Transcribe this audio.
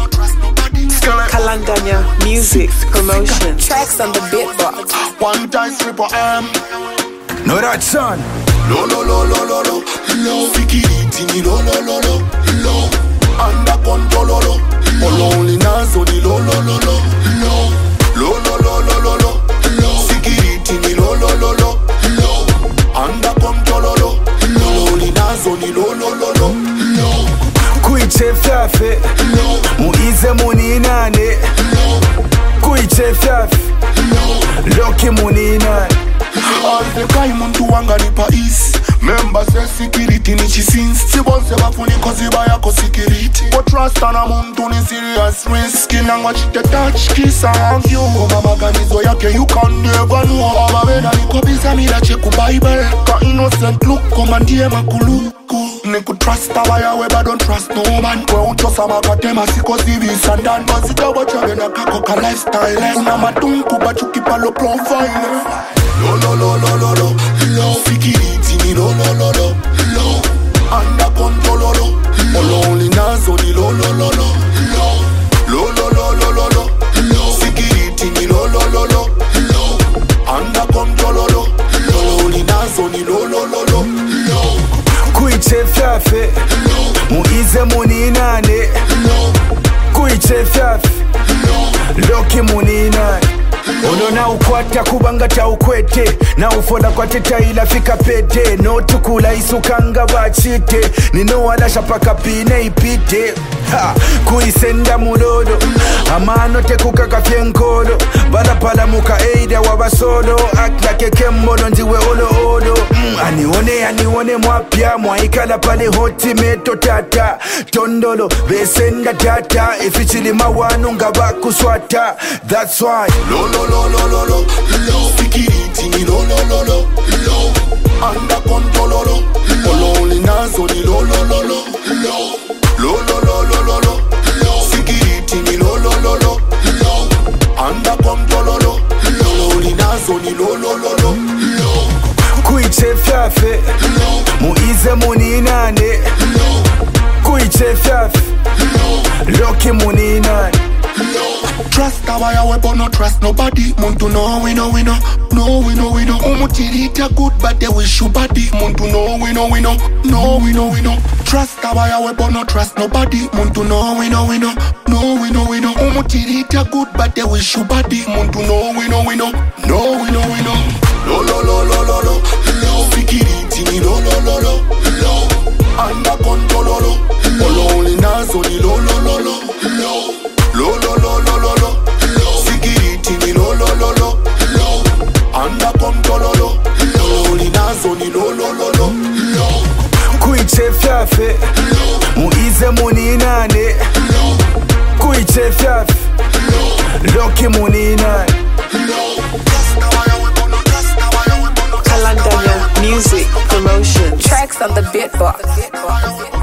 no trust nobody. Kalanganya Music Promotion. Tracks on the beatbox. One time triple M. No that son. Lo lo lo lo lo lo. Lo fikiriti ni lo lo lo lo. Lo under control lo lo. Only nazo ni lo lo lo lo. Lo lo lo lo lo lo. Lo fikiriti ni lo lo lo lo. Lo under control lo lo. Only nazo ni lo lo lo lo. Kuiche fyafe muize muninane. Kuiche fyafe loki muninane. All the time muntu wanga ni pais. Member say security ni chisins. Sibonse bafuni kozi baya ko security. But trust na muntu ni serious risk. Inangwa chite touch kiss and you. Mama ganizo yake you can never know. Amabena ni kwa biza mila cheku Bible. Ka innocent look komandie makuluku. Niku trust awaya we but don't trust no man. Kwe uchosa makatema siko zivi sandan. Bazika wachale na kako ka lifestyle. Una matunku bachuki palo profile. Lo lo lo lo lo lo. Lo fikiriti ni lo lo lo lo. Lo under control lo lo. Only nazo ni lo lo lo lo. Lo lo lo lo lo lo. Lo fikiriti ni lo lo lo lo. Lo under control lo lo. Only nazo ni lo lo lo lo. Kuiche fyafe muize muninane. Kuiche fyafe loki muninane. Ono na ukwata kubanga ta ukwete. Na ufola kwa teta ila fika pete. No tukula isukanga bachite. Nino wala shapaka pine ipite. Kuisenda mulodo. Amano tekuka kafyenkolo. Bala pala muka eida wabasolo. Akla keke mbolo njiwe olo olo. Anione mwapya. Mwaikala pale hoti meto tata. Tondolo besenda tata. Ifichili mawanu ngabaku swata. That's why lo lo lo lo lo lo. Lo fikiriti ni lo lo lo lo. Lo under control lo lo. Only nazo ni lo lo lo lo. Lo lo lo lo lo lo. Lo fikiriti ni lo lo lo lo. Lo under control lo lo. Only nazo ni lo lo lo lo. Kuiche fyafe muize muninane. Kuiche fyafe loki muninane. Trust awaya we but no trust nobody. Muntu no we no we no. No we no we no. Umutirita good but they wish you body. Muntu no we no we no. No we no we no. Trust awaya we but no trust nobody. Muntu no we no we no. No we no we no. Umutirita good but they wish you body. Muntu no we no we no. No we no we no. Lo lo lo lo lo lo. Lo fikiriti ni lo lo lo lo. Lo under control lo lo. Only nazo ni lo lo lo lo. Lo lo lo lo lo lo. Security ni lo lo lo lo. Under control lo. Only nazo ni lo lo lo lo. Kuiche fyafe muize muninane. Kuiche fyafe loki muninane. Kalanganya Music Promotion. Tracks on the beatbox.